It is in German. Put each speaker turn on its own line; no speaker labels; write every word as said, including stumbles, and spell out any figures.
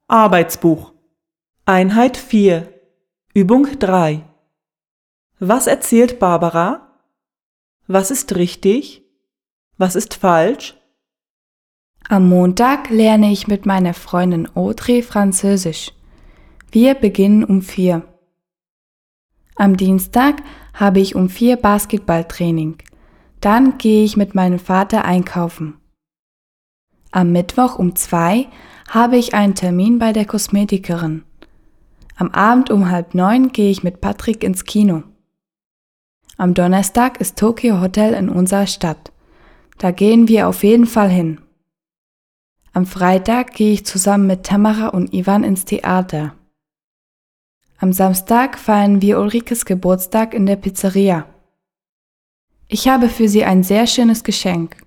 Arbeitsbuch. Einheit vier. Übung drei. Was erzählt Barbara? Was ist richtig? Was ist falsch?
Am Montag lerne ich mit meiner Freundin Audrey Französisch. Wir beginnen um vier. Am Dienstag habe ich um vier Basketballtraining. Dann gehe ich mit meinem Vater einkaufen. Am Mittwoch um zwei habe ich einen Termin bei der Kosmetikerin. Am Abend um halb neun gehe ich mit Patrick ins Kino. Am Donnerstag ist Tokyo Hotel in unserer Stadt. Da gehen wir auf jeden Fall hin. Am Freitag gehe ich zusammen mit Tamara und Ivan ins Theater. Am Samstag feiern wir Ulrikes Geburtstag in der Pizzeria. Ich habe für sie ein sehr schönes Geschenk.